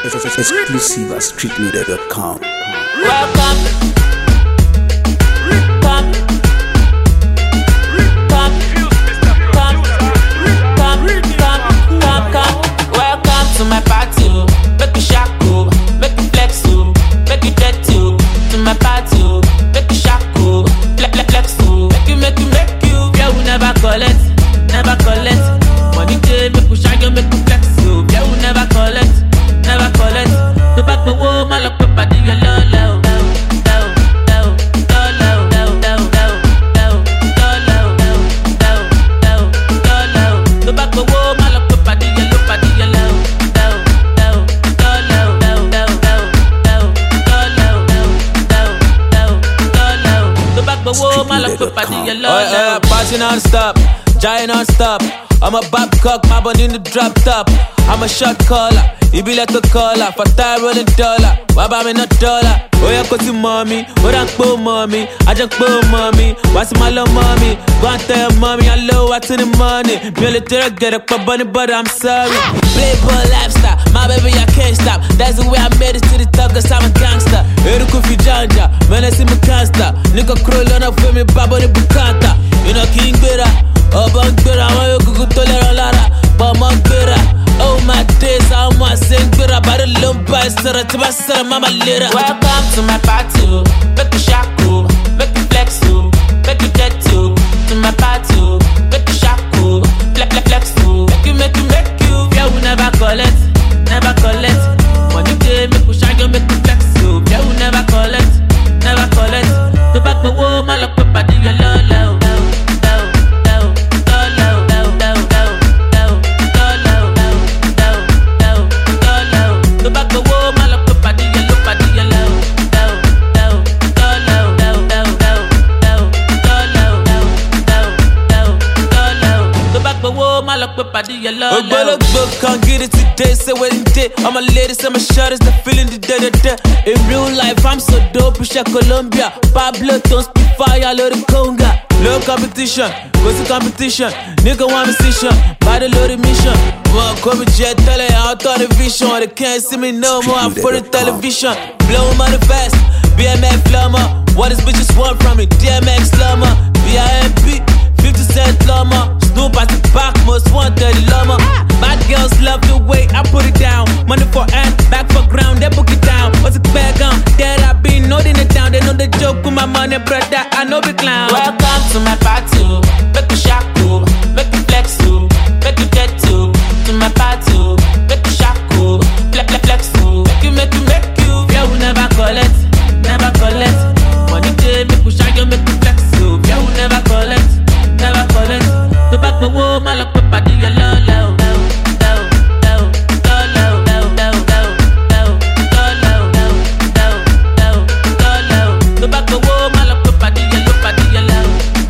Exclusive at streetloader.com. Welcome. Welcome to my party. Make you shack, make you flex, make you jet to my party. Make you shack, flex, make you. Yeah, we never collect. Money day, make you shine, make you flex. Yeah, we never collect. The back the wall, my luck, body, your low. Party non-stop, giant non-stop. I'm a Babcock, my bun in the drop top. I'm a shot caller, it be like a caller. For time rolling dollar, why buy me not dollar? Oh yeah, cause you mommy, what I'm poor mommy. I just poor mommy, what's my little mommy? Go and tell your mommy, I love what's in the money. Military get up, bunny, but I'm sorry. Playboy lifestyle, my baby, I can't stop. That's the way I made it to the top, cause I'm a gangster. Eru kufi janja, man I see me can't stop. Nigga crawl on up for me, baboni bukata. You know King Bera, oh Bangera, I want you to tolerate Lara, but Mangera. Oh my days, I'm a singer, but a lump by Sarah to my son, Mama Lira. Welcome to my party. Make you shack, make you flex, make you jet to my party. Make you shack, flex, make you. Yeah, we never collect. Money day, make you shine, make you flex. Yeah, we never collect. The back the wall, my luck, body, your low. Look, can't get it today, say what in day. I'm a lady, say my shot is the feeling the day. In real life, I'm so dope, push at Colombia. Pablo, don't speak fire, load the conga. No competition, what's the competition? Nigga want musician, by the loaded mission. Well, come with jet, tele, out on the vision. They can't see me no more, I'm for the television. Blow money fast, BMX flummer. What is bitches want from me? DMX slummer, BIMP, 50 Cent llama. Snoop at the back, most wanted llama. Bad girls love the way I put it down. Money for hand, back for ground, they book it down. What's it back on? There I been noting it down. They know the joke with my money, brother. I know the clown. Welcome to my party. Make you shack, make you flex, make you jet to my party. Make you shack, flex, make you. Yeah, we never collect. Money day, make you shine, make you flex. Yeah, we never collect. The back the wall, my luck, body, your low. The back the wall, my luck, body, your low.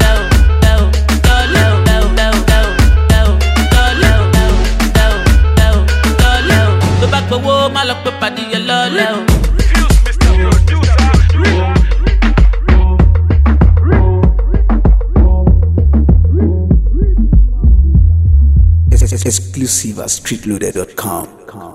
The back the wall, my luck, body, your low. Exclusive at streetloader.com.